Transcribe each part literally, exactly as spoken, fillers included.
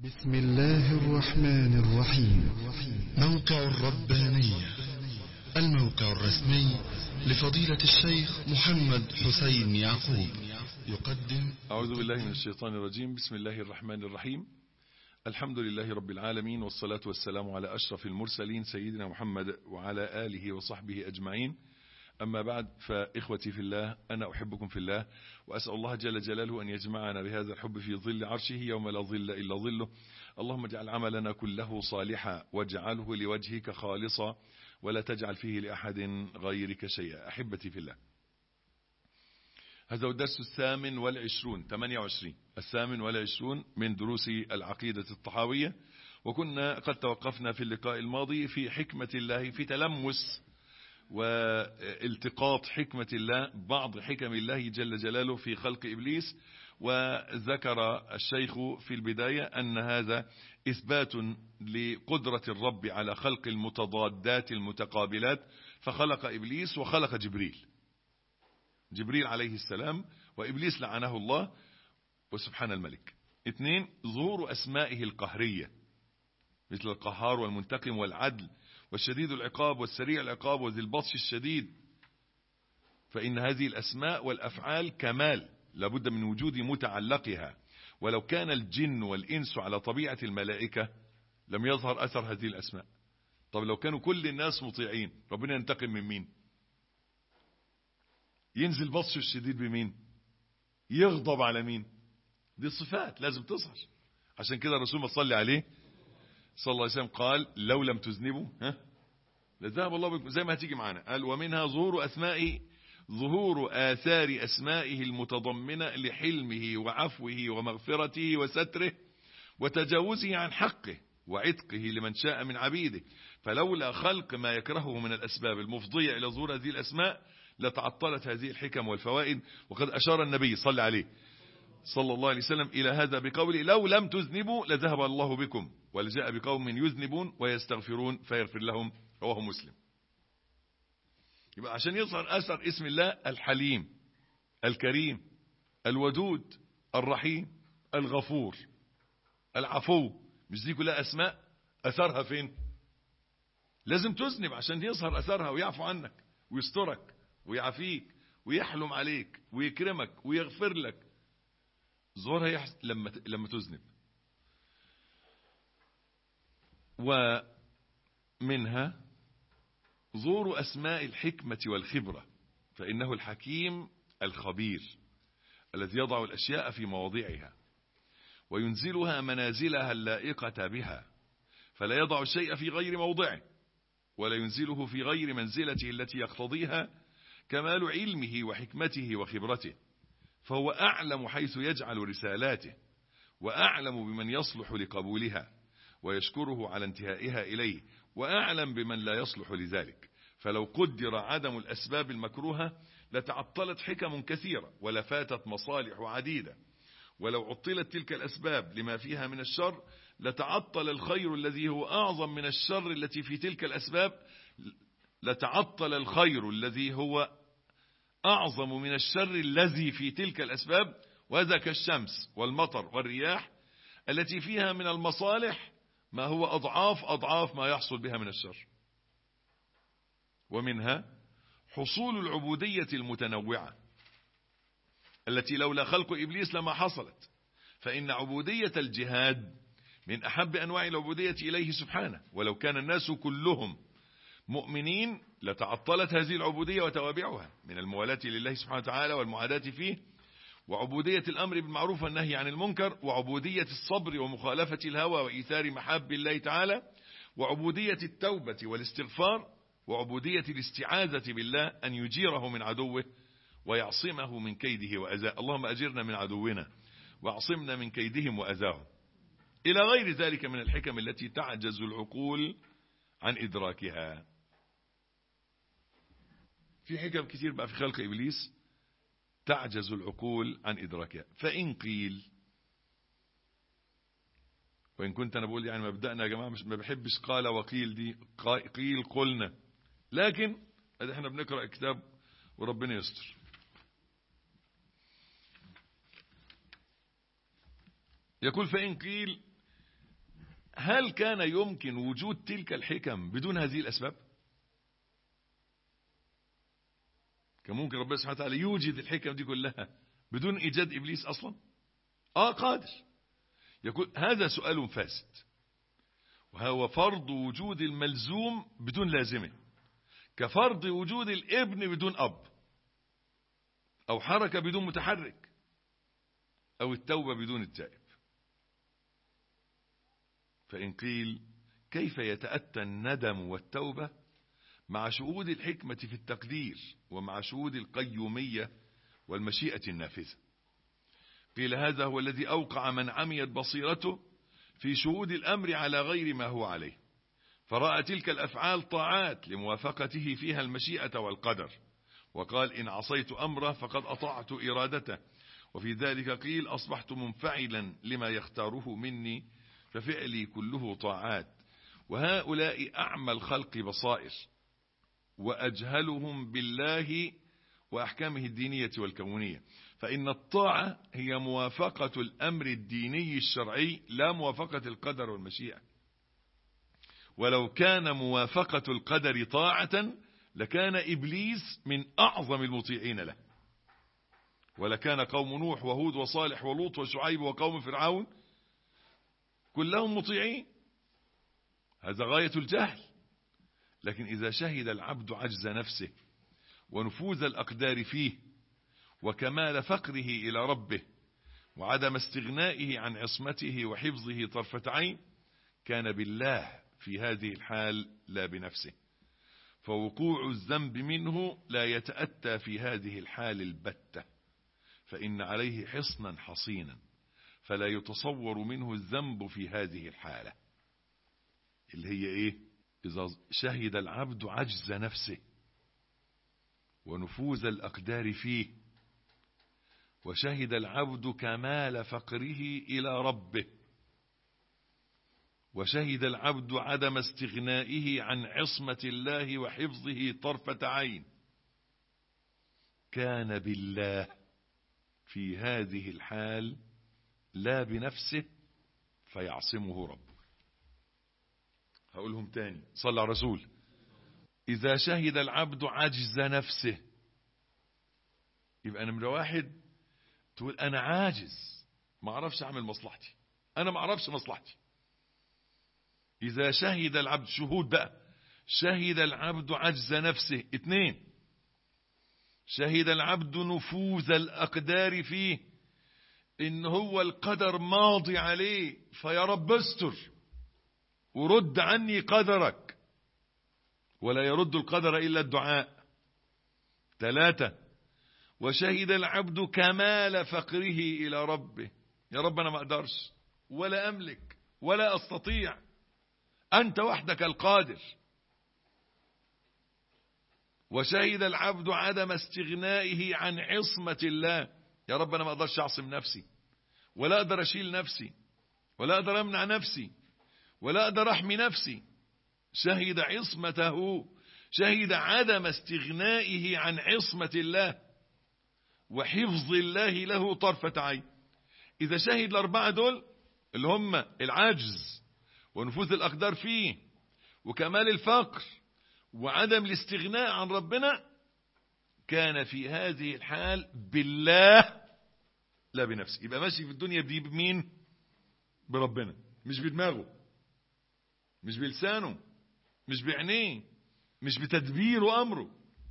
بسم الله الرحمن الرحيم. موقع الربانية، الموقع الرسمي لفضيلة الشيخ محمد حسين يعقوب، يقدم. أعوذ بالله من الشيطان الرجيم. بسم الله الرحمن الرحيم. الحمد لله رب العالمين، والصلاة والسلام على أشرف المرسلين سيدنا محمد وعلى آله وصحبه أجمعين. أما بعد، فإخوتي في الله، أنا أحبكم في الله، وأسأل الله جل جلاله أن يجمعنا بهذا الحب في ظل عرشه يوم لا ظل إلا ظله. اللهم اجعل عملنا كله صالحا، واجعله لوجهك خالصا، ولا تجعل فيه لأحد غيرك شيئا. أحبتي في الله، هذا هو الدرس الثامن والعشرون ثمانية وعشرين الثامن والعشرون من دروس العقيدة الطحاوية. وكنا قد توقفنا في اللقاء الماضي في حكمة الله، في تلمس والتقاط حكمة الله، بعض حكم الله جل جلاله في خلق إبليس. وذكر الشيخ في البداية أن هذا إثبات لقدرة الرب على خلق المتضادات المتقابلات، فخلق إبليس وخلق جبريل جبريل عليه السلام، وإبليس لعنه الله وسبحان الملك. اثنين، ظهور أسمائه القهرية مثل القهار والمنتقم والعدل والشديد العقاب والسريع العقاب وذي البطش الشديد. فإن هذه الأسماء والأفعال كمال لابد من وجود متعلقها، ولو كان الجن والإنس على طبيعة الملائكة لم يظهر أثر هذه الأسماء. طب لو كانوا كل الناس مطيعين، ربنا ينتقم من مين؟ ينزل بطشه الشديد بمين؟ يغضب على مين؟ دي صفات لازم تظهر. عشان كده الرسول ما صلى عليه صلى الله عليه وسلم قال: لو لم تذنبوا ها لذهب الله بكم، زي ما هتيجي معانا. قال: ومنها ظهور أسمائه، ظهور آثار أسمائه المتضمنة لحلمه وعفوه ومغفرته وستره وتجاوزه عن حقه وعتقه لمن شاء من عبيده. فلولا خلق ما يكرهه من الأسباب المفضية إلى ظهور هذه الأسماء لتعطلت هذه الحكم والفوائد. وقد أشار النبي صلى عليه صلى الله عليه وسلم إلى هذا بقوله: لو لم تذنبوا لذهب الله بكم، ولجاء بقوم يذنبون ويستغفرون فيغفر لهم. رواه مسلم. يبقى عشان يظهر أثر اسم الله الحليم، الكريم، الودود، الرحيم، الغفور، العفو، مش دي كلها أسماء أثرها فين؟ لازم تذنب عشان يظهر أثرها ويعفو عنك ويسترك ويعافيك ويحلم عليك ويكرمك ويغفر لك. ظهورها يحصل لما لما تذنب. ومنها ظهور أسماء الحكمة والخبرة، فإنه الحكيم الخبير الذي يضع الأشياء في مواضعها وينزلها منازلها اللائقة بها، فلا يضع الشيء في غير موضعه ولا ينزله في غير منزلته التي يقتضيها كمال علمه وحكمته وخبرته. فهو أعلم حيث يجعل رسالاته، وأعلم بمن يصلح لقبولها ويشكره على انتهائها إليه، وأعلم بمن لا يصلح لذلك. فلو قدر عدم الأسباب المكروهة لتعطلت حكم كثيرة ولفاتت مصالح عديدة، ولو عطلت تلك الأسباب لما فيها من الشر لتعطل الخير الذي هو أعظم من الشر التي في تلك الأسباب، لتعطل الخير الذي هو أعظم من الشر الذي في تلك الأسباب. وهذا كالشمس والمطر والرياح التي فيها من المصالح ما هو أضعاف أضعاف ما يحصل بها من الشر. ومنها حصول العبودية المتنوعة التي لولا خلق إبليس لما حصلت. فإن عبودية الجهاد من أحب أنواع العبودية إليه سبحانه، ولو كان الناس كلهم مؤمنين لتعطلت هذه العبودية وتوابعها من الموالاة لله سبحانه وتعالى والمعاداة فيه، وعبودية الأمر بالمعروف والنهي عن المنكر، وعبودية الصبر ومخالفة الهوى وإيثار محاب الله تعالى، وعبودية التوبة والاستغفار، وعبودية الاستعاذة بالله أن يجيره من عدوه ويعصمه من كيده وأذاه. اللهم أجرنا من عدونا واعصمنا من كيدهم وأذاهم، إلى غير ذلك من الحكم التي تعجز العقول عن إدراكها. في حكم كثير بقى في خلق إبليس تعجز العقول عن إدراكها. فإن قيل، وإن كنت أنا بقول يعني مبدأنا يا جماعة مش ما بحبش قال وقيل، دي قيل قلنا، لكن احنا بنقرأ كتاب وربنا يستر. يقول: فإن قيل هل كان يمكن وجود تلك الحكم بدون هذه الأسباب؟ كان ممكن ربنا سبحانه وتعالى يوجد الحكم دي كلها بدون إيجاد إبليس أصلا؟ آه قادر. يقول هذا سؤال فاسد، وهو فرض وجود الملزوم بدون لازمه، كفرض وجود الابن بدون أب، أو حركة بدون متحرك، أو التوبة بدون التائب. فإن قيل كيف يتأتى الندم والتوبة مع شهود الحكمة في التقدير ومع شهود القيومية والمشيئة النافذة؟ قيل هذا هو الذي أوقع من عميت بصيرته في شهود الأمر على غير ما هو عليه، فرأى تلك الأفعال طاعات لموافقته فيها المشيئة والقدر، وقال إن عصيت أمره فقد أطعت إرادته. وفي ذلك قيل أصبحت منفعلا لما يختاره مني ففعلي كله طاعات. وهؤلاء أعمى الخلق بصائر وأجهلهم بالله وأحكامه الدينية والكونية، فإن الطاعة هي موافقة الأمر الديني الشرعي لا موافقة القدر والمشيئة. ولو كان موافقة القدر طاعة لكان إبليس من أعظم المطيعين له، ولكان قوم نوح وهود وصالح ولوط وشعيب وقوم فرعون كلهم مطيعين. هذا غاية الجهل. لكن إذا شهد العبد عجز نفسه ونفوذ الأقدار فيه وكمال فقره إلى ربه وعدم استغنائه عن عصمته وحفظه طرفة عين، كان بالله في هذه الحال لا بنفسه، فوقوع الذنب منه لا يتأتى في هذه الحال البتة، فإن عليه حصنا حصينا فلا يتصور منه الذنب في هذه الحالة اللي هي إيه؟ إذا شهد العبد عجز نفسه ونفوذ الأقدار فيه وشهد العبد كمال فقره إلى ربه وشهد العبد عدم استغنائه عن عصمة الله وحفظه طرفة عين، كان بالله في هذه الحال لا بنفسه فيعصمه ربه. هقولهم تاني، صلى على الرسول. إذا شهد العبد عجز نفسه، يبقى نمرة واحد تقول أنا عاجز، ما أعرفش أعمل مصلحتي، أنا ما أعرفش مصلحتي. إذا شهد العبد، شهود بقى، شهد العبد عجز نفسه. اثنين، شهد العبد نفوذ الأقدار فيه، إن هو القدر ماضي عليه، فيا رب استر ورد عني قدرك، ولا يرد القدر إلا الدعاء. ثلاثة، وشهد العبد كمال فقره إلى ربه، يا رب أنا ما أقدرش ولا أملك ولا أستطيع، أنت وحدك القادر. وشهد العبد عدم استغنائه عن عصمة الله، يا رب أنا ما أقدرش أعصم نفسي، ولا أقدر أشيل نفسي، ولا أقدر أمنع نفسي، ولا أقدر أحمي نفسي. شهد عصمته، شهد عدم استغنائه عن عصمة الله وحفظ الله له طرفة عين. إذا شهد الأربعة دول اللي هم العجز ونفوذ الأقدار فيه وكمال الفقر وعدم الاستغناء عن ربنا، كان في هذه الحال بالله لا بنفسه. يبقى ماشي في الدنيا بدي بمين؟ بربنا، مش بدماغه، مش بلسانه، مش بعينيه، مش بتدبير أمره.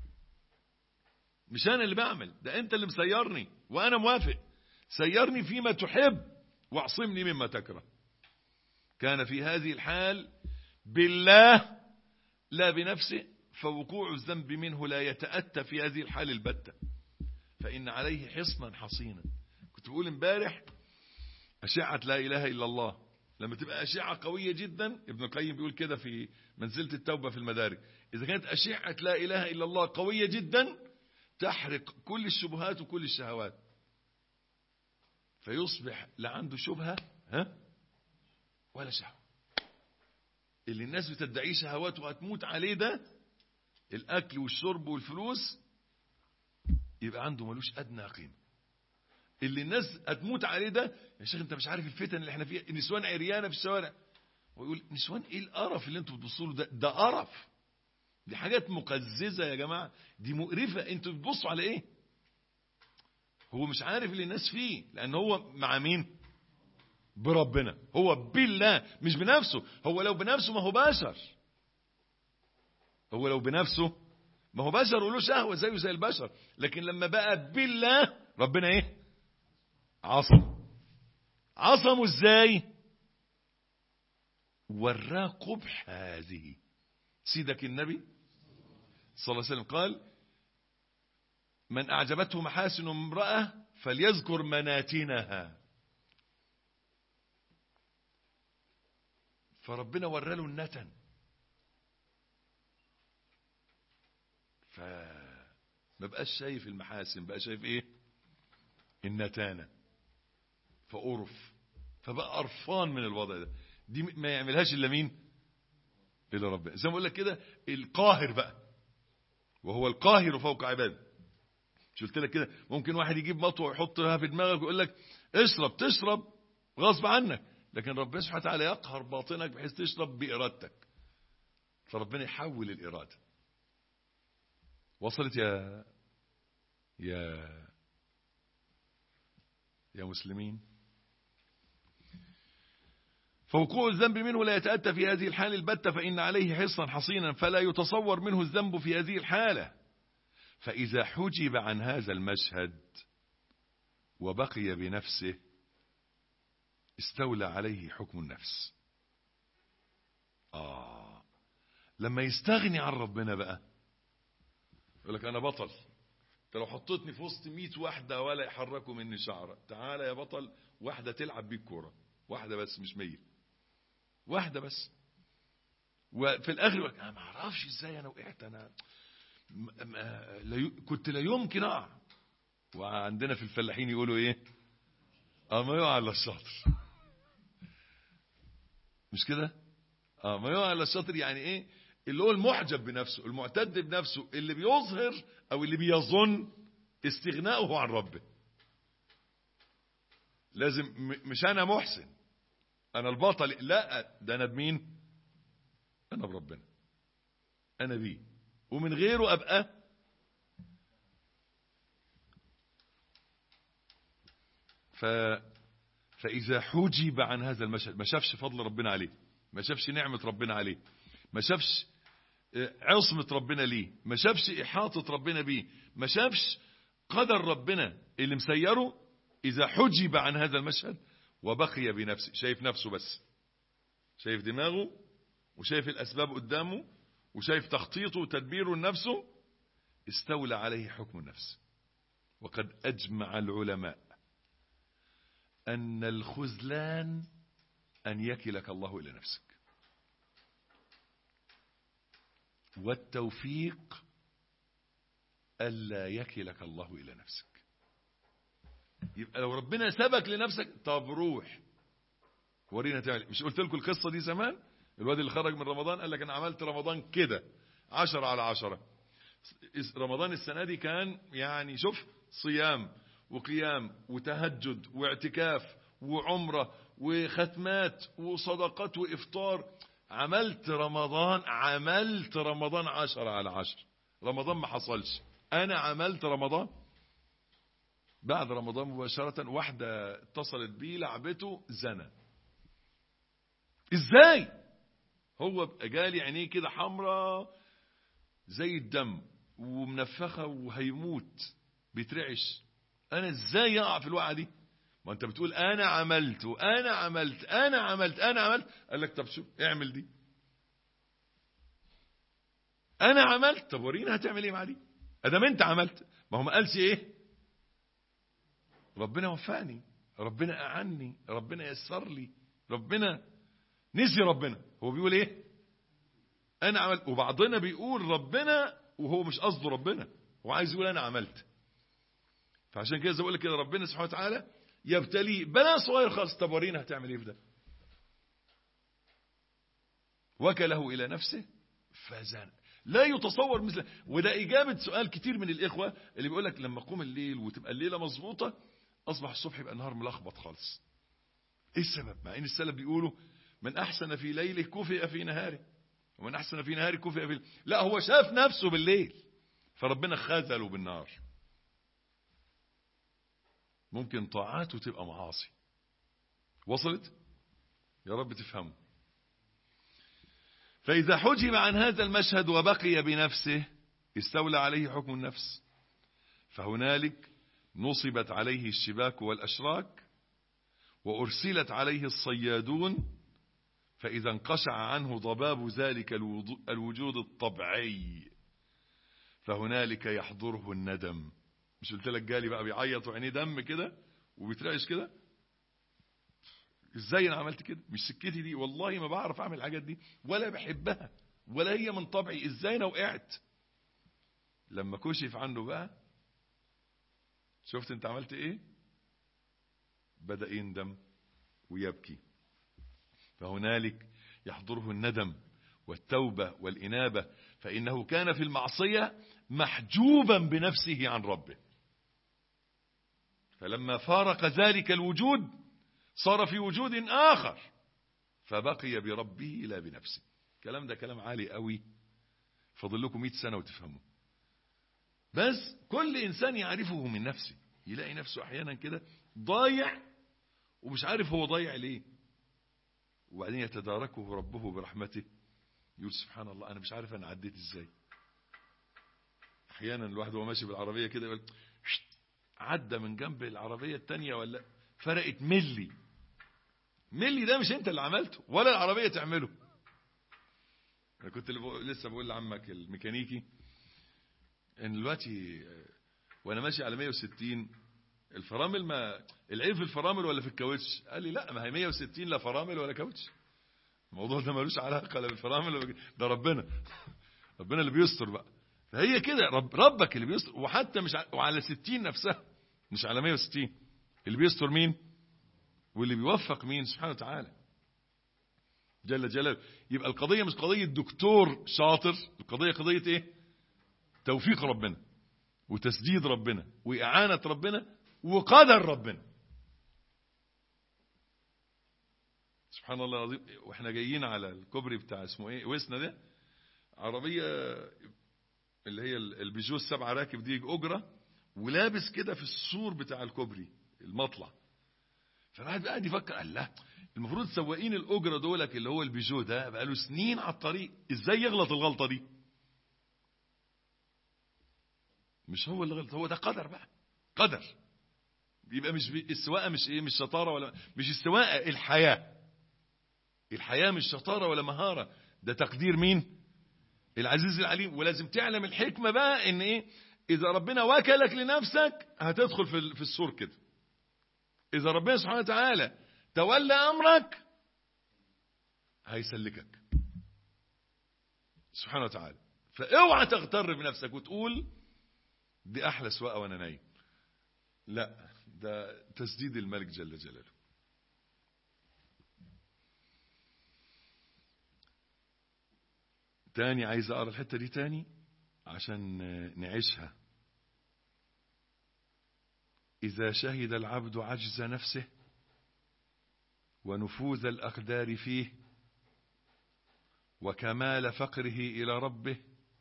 مش أنا اللي بعمل، ده أنت اللي مسيرني وأنا موافق، سيرني فيما تحب واعصمني مما تكره. كان في هذه الحال بالله لا بنفسه، فوقوع الذنب منه لا يتأتى في هذه الحال البتة، فإن عليه حصنا حصينا. كنت بقول امبارح أشعة لا إله إلا الله لما تبقى أشعة قوية جدا، ابن القيم بيقول كده في منزلة التوبة في المدارك، إذا كانت أشعة لا إله إلا الله قوية جدا تحرق كل الشبهات وكل الشهوات، فيصبح لا عنده شبهة ها ولا شهوة. اللي الناس بتدعيه شهوات وهتموت عليه ده، الأكل والشرب والفلوس، يبقى عنده ملوش أدنى قيمة. اللي الناس هتموت عليه ده، يا شيخ انت مش عارف الفتن اللي احنا فيها، النسوان عريانة في الشوارع، ويقول نسوان ايه القرف اللي انتوا بتبصوا له ده؟ ده قرف، دي حاجات مقززه يا جماعه، دي مقرفه، انتوا بتبصوا على ايه؟ هو مش عارف اللي الناس فيه، لان هو مع مين؟ بربنا، هو بالله مش بنفسه. هو لو بنفسه ما هو بشر، هو لو بنفسه ما هو بشر وله شهوه زيه زي البشر، لكن لما بقى بالله ربنا ايه؟ عصم. عصمه ازاي؟ وراه قبح هذه. سيدك النبي صلى الله عليه وسلم قال من أعجبته محاسن امرأة فليذكر مناتنها. فربنا ورى له النتن، فما بقاش شايف المحاسن، بقى شايف ايه؟ النتانة، فقرف، فبقى قرفان من الوضع ده. دي ما يعملهاش الا مين؟ الا ربنا. زي ما بقول لك كده القاهر بقى، وهو القاهر فوق عباده. مش قلت لك كده ممكن واحد يجيب مطوه ويحطها في دماغك ويقول لك اشرب، تشرب غصب عنك، لكن ربنا سبحانه وتعالى يقهر باطنك بحيث تشرب بإرادتك، فربنا يحول الإرادة. وصلت يا يا يا مسلمين؟ فوقوع الذنب منه لا يتأتى في هذه الحالة البتة، فإن عليه حصنا حصينا فلا يتصور منه الذنب في هذه الحالة. فإذا حجب عن هذا المشهد وبقي بنفسه استولى عليه حكم النفس. آه لما يستغني عن ربنا بقى يقول لك أنا بطل، انت لو حطيتني في وسط مئة واحدة ولا يحركوا مني شعرة، تعالى يا بطل واحدة تلعب بيك كورة، واحدة بس مش مية، واحدة بس. وفي الآخر يقول لك أنا ما أعرفش إزاي أنا وقعت، أنا كنت لا يمكن أقع. وعندنا في الفلاحين يقولوا إيه؟ اه ما يقع الا الشاطر. مش كده؟ اه ما يقع الا الشاطر، يعني ايه؟ اللي هو المعجب بنفسه، المعتد بنفسه، اللي بيظهر او اللي بيظن استغناؤه عن ربه. لازم مش انا محسن انا البطل، لا ده انا بمين؟ انا بربنا، انا بيه، ومن غيره ابقى ف فإذا حجب عن هذا المشهد، ما شافش فضل ربنا عليه، ما شافش نعمة ربنا عليه، ما شافش عصمة ربنا ليه، ما شافش إحاطة ربنا بيه، ما شافش قدر ربنا اللي مسيره. إذا حجب عن هذا المشهد وبقي بنفسه، شايف نفسه بس، شايف دماغه وشايف الأسباب قدامه وشايف تخطيطه وتدبيره لنفسه، استولى عليه حكم النفس. وقد أجمع العلماء أن الخذلان أن يكلك الله إلى نفسك، والتوفيق ألا يكلك الله إلى نفسك. يبقى لو ربنا سبك لنفسك، طب روح ورينا تعمل. مش قلت لكم القصة دي زمان؟ الواد اللي خرج من رمضان قال لك أنا عملت رمضان كده عشرة على عشرة. رمضان السنة دي كان يعني شوف صيام وقيام وتهجد واعتكاف وعمرة وختمات وصدقات وإفطار. عملت رمضان عملت رمضان عشرة على عشر. رمضان ما حصلش، أنا عملت رمضان. بعد رمضان مباشرة واحدة اتصلت بيه لعبته زنا. ازاي؟ هو جالي عينيه كده حمراء زي الدم ومنفخة وهيموت بيترعش. انا ازاي اقع في الوقعة دي؟ ما انت بتقول انا عملت وانا عملت انا عملت انا عملت. قال لك طب شو اعمل دي. انا عملت، طب ورينا هتعمل ايه مع دي ادام انت عملت. ما هو ما قالش ايه؟ ربنا وفقني، ربنا اعني، ربنا يسر لي، ربنا نسي. ربنا هو بيقول ايه؟ انا عملت. وبعضنا بيقول ربنا وهو مش قصده ربنا، هو عايز يقول انا عملت. فعشان كده زي بقول لك كده ربنا سبحانه وتعالى يبتلي بلا صغير خالص. طب ورينا هتعمل ايه في ده. وكله الى نفسه فزان. لا يتصور مثل. وده اجابه سؤال كتير من الاخوه اللي بيقول لك لما قوم الليل وتبقى الليله مظبوطه اصبح الصبح يبقى النهار ملخبط خالص. ايه السبب؟ مع ان السلف بيقولوا من أحسن في ليله كفئ في نهاره، ومن أحسن في نهاره كفئ في ليله. لا، هو شاف نفسه بالليل فربنا خذله بالنهار. ممكن طاعاته تبقى معاصي. وصلت؟ يا رب تفهموا. فإذا حجب عن هذا المشهد وبقي بنفسه استولى عليه حكم النفس، فهنالك نصبت عليه الشباك والأشراك، وأرسلت عليه الصيادون، فإذا انقشع عنه ضباب ذلك الوجود الطبيعي فهنالك يحضره الندم. مش قلت لك جالي بقى بيعيط وعينيه دم كده وبيترعش كده؟ ازاي انا عملت كده؟ مش سكتي دي، والله ما بعرف اعمل الحاجات دي ولا بحبها ولا هي من طبعي، ازاي انا وقعت؟ لما كشف عنه بقى، شفت انت عملت ايه؟ بدأ يندم ويبكي. فهنالك يحضره الندم والتوبة والإنابة، فإنه كان في المعصية محجوبا بنفسه عن ربه، فلما فارق ذلك الوجود صار في وجود آخر فبقي بربه لا بنفسه. الكلام ده كلام عالي قوي، فضل لكم مئة سنة وتفهموا. بس كل إنسان يعرفه من نفسه، يلاقي نفسه أحيانا كده ضايع ومش عارف هو ضايع ليه، وبعدين يتداركه ربه برحمته، يقول سبحان الله أنا مش عارف أنا عديت إزاي. أحيانا الواحد وهو ماشي بالعربية كده يقول عدى من جنب العربية التانية ولا فرقت ملي. ملي ده مش أنت اللي عملته ولا العربية تعمله. أنا كنت لسه بقول لعمك الميكانيكي إن دلوقتي وأنا ماشي على مية وستين الفرامل، ما العيب في الفرامل ولا في الكاوتش؟ قال لي لا، ما هي مية وستين لا فرامل ولا كاوتش. الموضوع ده ملوش علاقة لا بالفرامل ولا ده ربنا ربنا اللي بيستر بقى. فهي كده رب ربك اللي بيستر، وحتى مش وعلى ستين نفسها مش على مية وستين. اللي بيستر مين؟ واللي بيوفق مين؟ سبحانه وتعالى جل جلاله. يبقى القضية مش قضية دكتور شاطر، القضية قضية ايه؟ توفيق ربنا وتسديد ربنا وإعانة ربنا وقدر ربنا. سبحان الله العظيم. واحنا جايين على الكوبري بتاع اسمه ايه وسنا ده، عربية اللي هي البيجو السبعة راكب دي أجرة، ولابس كده في السور بتاع الكوبري المطلع. فالواحد قاعد يفكر قال لا، المفروض سواقين الأجرة دولك اللي هو البيجو ده بقاله سنين على الطريق، ازاي يغلط الغلطة دي؟ مش هو اللي غلط، هو ده قدر بقى، قدر. يبقى مش السواقة مش ايه، مش شطارة ولا مش السواقة، الحياة الحياة مش شطارة ولا مهارة، ده تقدير مين؟ العزيز العليم. ولازم تعلم الحكمة بقى ان ايه، اذا ربنا وكلك لنفسك هتدخل في في السور كده. اذا ربنا سبحانه وتعالى تولى امرك هيسلكك سبحانه وتعالى. فاوعى تغتر بنفسك وتقول دي احلى سواقة وانا نايم. لا، ده تسديد الملك جل جلاله. تاني عايز اقرا الحتة دي تاني عشان نعيشها. إذا شهد العبد عجز نفسه ونفوذ الأقدار فيه وكمال فقره إلى ربه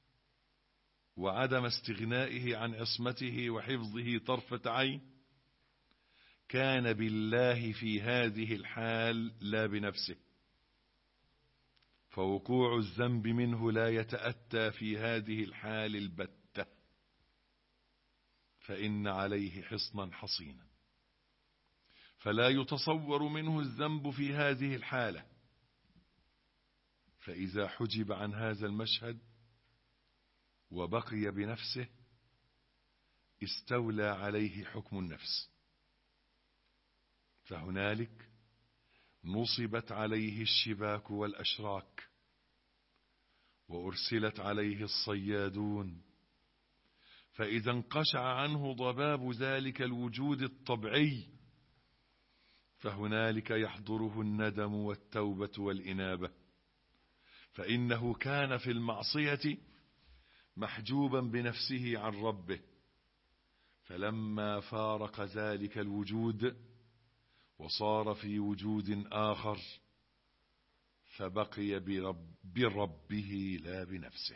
وعدم استغنائه عن عصمته وحفظه طرفة عين، كان بالله في هذه الحال لا بنفسه، فوقوع الذنب منه لا يتأتى في هذه الحال البتة، فإن عليه حصنا حصينا، فلا يتصور منه الذنب في هذه الحالة. فإذا حجب عن هذا المشهد وبقي بنفسه استولى عليه حكم النفس، فهنالك نصبت عليه الشباك والأشراك وأرسلت عليه الصيادون، فإذا انقشع عنه ضباب ذلك الوجود الطبيعي فهنالك يحضره الندم والتوبة والإنابة، فإنه كان في المعصية محجوبا بنفسه عن ربه، فلما فارق ذلك الوجود وصار في وجود آخر فبقي برب بربه لا بنفسه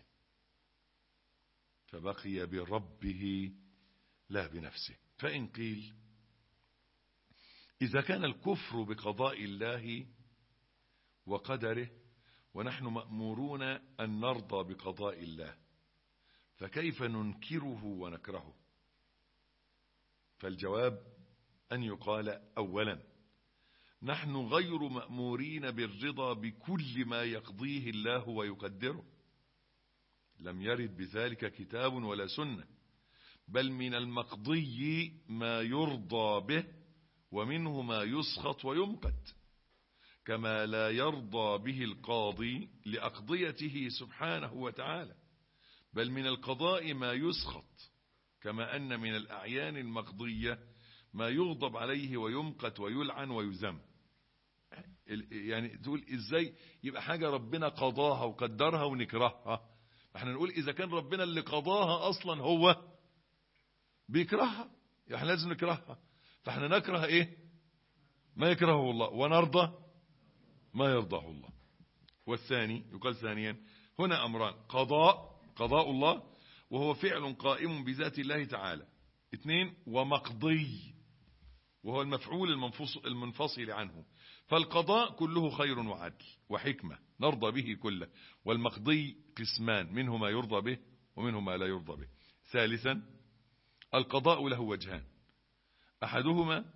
فبقي بربه لا بنفسه. فإن قيل إذا كان الكفر بقضاء الله وقدره ونحن مأمورون أن نرضى بقضاء الله فكيف ننكره ونكرهه؟ فالجواب أن يقال أولا نحن غير مأمورين بالرضا بكل ما يقضيه الله ويقدره، لم يرد بذلك كتاب ولا سنة، بل من المقضي ما يرضى به ومنه ما يسخط ويمقت، كما لا يرضى به القاضي لأقضيته سبحانه وتعالى، بل من القضاء ما يسخط، كما أن من الأعيان المقضية ما يغضب عليه ويمقت ويلعن ويذم. يعني تقول إزاي يبقى حاجة ربنا قضاها وقدرها ونكرهها؟ احنا نقول إذا كان ربنا اللي قضاها أصلا هو بيكرهها، احنا لازم نكرهها، فاحنا نكره ايه ما يكرهه الله ونرضى ما يرضاه الله. والثاني يقال ثانيا هنا أمران: قضاء قضاء الله وهو فعل قائم بذات الله تعالى، اثنين ومقضي وهو المفعول المنفصل عنه. فالقضاء كله خير وعدل وحكمة نرضى به كله، والمقضي قسمان منه ما يرضى به ومنه ما لا يرضى به. ثالثا القضاء له وجهان: أحدهما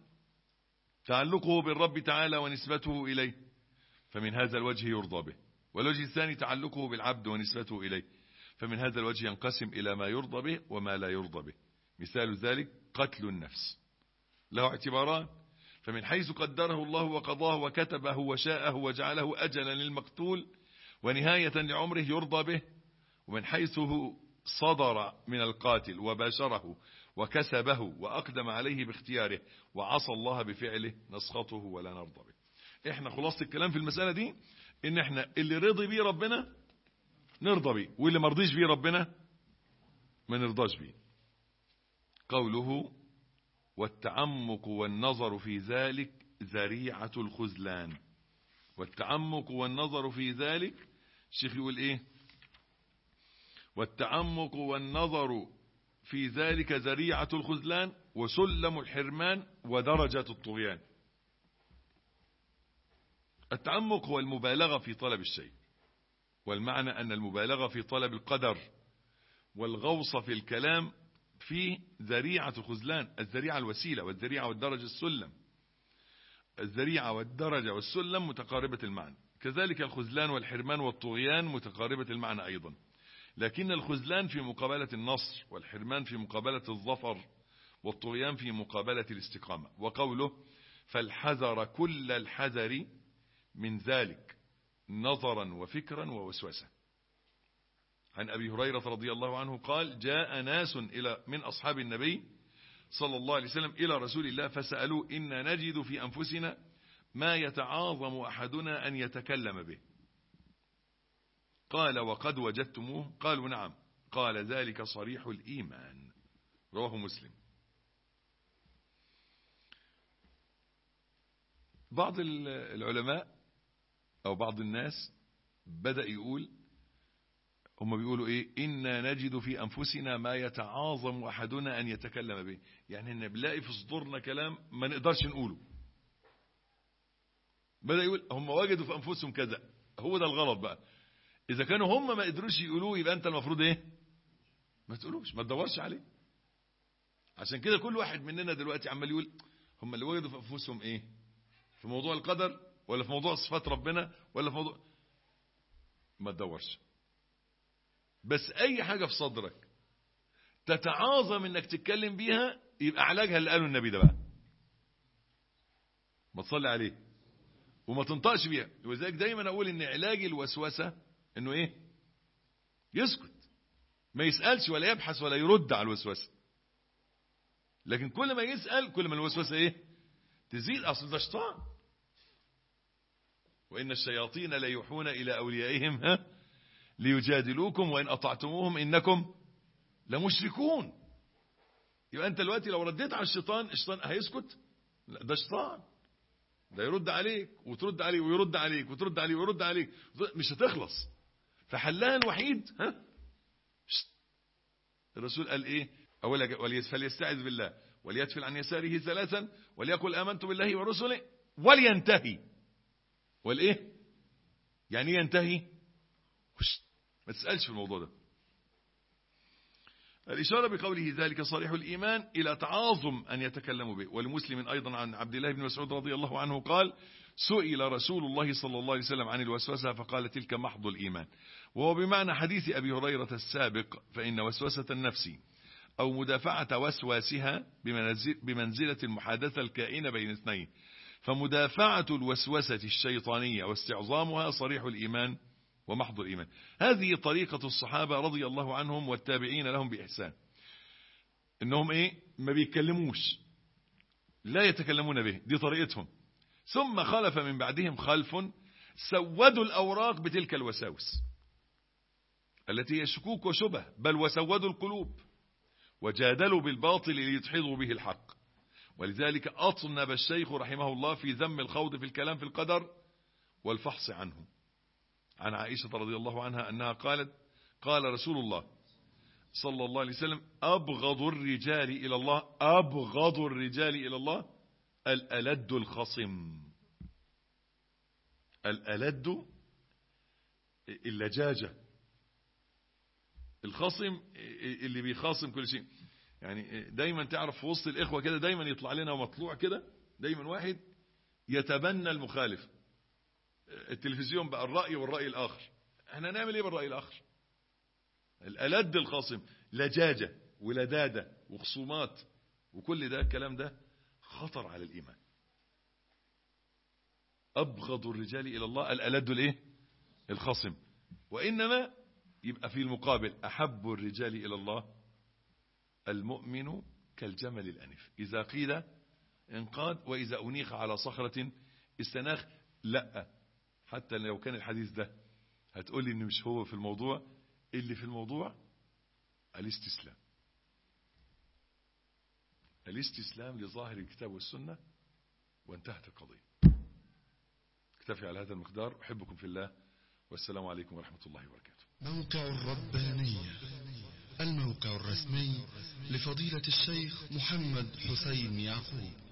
تعلقه بالرب تعالى ونسبته إليه، فمن هذا الوجه يرضى به، والوجه الثاني تعلقه بالعبد ونسبته إليه، فمن هذا الوجه ينقسم إلى ما يرضى به وما لا يرضى به. مثال ذلك قتل النفس، له اعتباران: فمن حيث قدره الله وقضاه وكتبه وشاءه وجعله أجلا للمقتول ونهاية لعمره يرضى به، ومن حيث صدر من القاتل وباشره وكسبه وأقدم عليه باختياره وعصى الله بفعله نسخطه ولا نرضى به. احنا خلاصة الكلام في المسألة دي ان احنا اللي رضي بيه ربنا نرضى بيه، واللي مرضيش بيه ربنا ما نرضاش بيه. قوله والتعمق والنظر في ذلك ذريعة الخذلان. والتعمق والنظر في ذلك، الشيخ يقول ايه؟ والتعمق والنظر في ذلك ذريعة الخذلان وسلم الحرمان ودرجة الطغيان. التعمق هو المبالغة في طلب الشيء، والمعنى أن المبالغة في طلب القدر والغوص في الكلام في ذريعة الخذلان. الذريعة الوسيلة، والذريعة والدرجة السلم. الذريعة والدرجة والسلم متقاربة المعنى، كذلك الخذلان والحرمان والطغيان متقاربة المعنى أيضا، لكن الخذلان في مقابلة النصر، والحرمان في مقابلة الظفر، والطغيان في مقابلة الاستقامة. وقوله فالحذر كل الحذر من ذلك نظرا وفكرا ووسوسة. عن أبي هريرة رضي الله عنه قال جاء ناس إلى من أصحاب النبي صلى الله عليه وسلم إلى رسول الله فسألوا إن نجد في أنفسنا ما يتعاظم أحدنا أن يتكلم به. قال وقد وجدتموه؟ قالوا نعم. قال ذلك صريح الإيمان. رواه مسلم. بعض العلماء أو بعض الناس بدأ يقول، هم بيقولوا ايه؟ إنا نجد في أنفسنا ما يتعاظم أحدنا أن يتكلم به، يعني إن بنلاقي في صدورنا كلام ما نقدرش نقوله. بدأ يقول هم وجدوا في أنفسهم كذا، هو ده الغلط بقى. إذا كانوا هم ما قدروش يقولوه يبقى أنت المفروض ايه؟ ما تقولوش، ما تدورش عليه. عشان كده كل واحد مننا دلوقتي عمال يقول هم اللي وجدوا في أنفسهم ايه؟ في موضوع القدر، ولا في موضوع صفات ربنا، ولا في موضوع، ما تدورش. بس اي حاجة في صدرك تتعاظم انك تتكلم بيها يبقى علاجها اللي قاله النبي ده بقى، ما تصلي عليه وما تنطقش بيها. ولذلك دايما اقول ان علاج الوسوسة انه ايه؟ يسكت، ما يسألش ولا يبحث ولا يرد على الوسوسة. لكن كل ما يسأل كل ما الوسوسة ايه؟ تزيد. اصل ده شيطان، وان الشياطين لا يوحون الى اوليائهم ها ليجادلوكم وإن أطعتموهم إنكم لمشركون. يبقى أنت دلوقتي لو رديت على الشيطان، الشيطان هيسكت؟ لا، ده شيطان. ده يرد عليك وترد عليه ويرد عليك وترد عليه ويرد عليك، مش هتخلص. فحلها الوحيد ها الرسول قال ايه؟ اولا فليستعذ بالله وليتفل عن يساره ثلاثا وليقل امنت بالله ورسله ولينتهي. والايه يعني ينتهي؟ ما تسألش في الموضوع ده. الإشارة بقوله ذلك صريح الإيمان إلى تعاظم أن يتكلموا به. ولمسلم أيضا عن عبد الله بن مسعود رضي الله عنه قال سئل رسول الله صلى الله عليه وسلم عن الوسوسة فقال تلك محض الإيمان. وهو بمعنى حديث أبي هريرة السابق، فإن وسوسة النفس أو مدافعة وسواسها بمنزلة المحادثة الكائنة بين اثنين، فمدافعة الوسوسة الشيطانية واستعظامها صريح الإيمان ومحض الإيمان. هذه طريقة الصحابة رضي الله عنهم والتابعين لهم بإحسان، إنهم إيه ما بيتكلموش، لا يتكلمون به، دي طريقتهم. ثم خلف من بعدهم خلف سودوا الأوراق بتلك الوساوس التي هي شكوك وشبه، بل وسودوا القلوب وجادلوا بالباطل ليدحضوا به الحق. ولذلك أطنب الشيخ رحمه الله في ذم الخوض في الكلام في القدر والفحص عنه. عن عائشة رضي الله عنها أنها قالت قال رسول الله صلى الله عليه وسلم أبغض الرجال إلى الله أبغض الرجال إلى الله الألد الخصم. الألد اللجاجة، الخصم اللي بيخاصم كل شيء. يعني دايما تعرف في وسط الإخوة كده دايما يطلع لنا مطلوع كده، دايما واحد يتبنى المخالف. التلفزيون بقى الرأي والرأي الآخر، احنا نعمل ايه بالرأي الآخر؟ الألد الخاصم، لجاجة ولدادة وخصومات، وكل ده الكلام ده خطر على الإيمان. أبغض الرجال إلى الله الألد الايه الخصم. وإنما يبقى في المقابل أحب الرجال إلى الله المؤمن كالجمل الأنف إذا قيل انقاد وإذا أنيخ على صخرة استناخ. لا، حتى لو كان الحديث ده هتقول لي إن مش هو في الموضوع، اللي في الموضوع الاستسلام، الاستسلام لظاهر الكتاب والسنة، وانتهت القضية. اكتفي على هذا المقدار. أحبكم في الله، والسلام عليكم ورحمة الله وبركاته. موقع الربانية، الموقع الرسمي لفضيلة الشيخ محمد حسين يعقوب.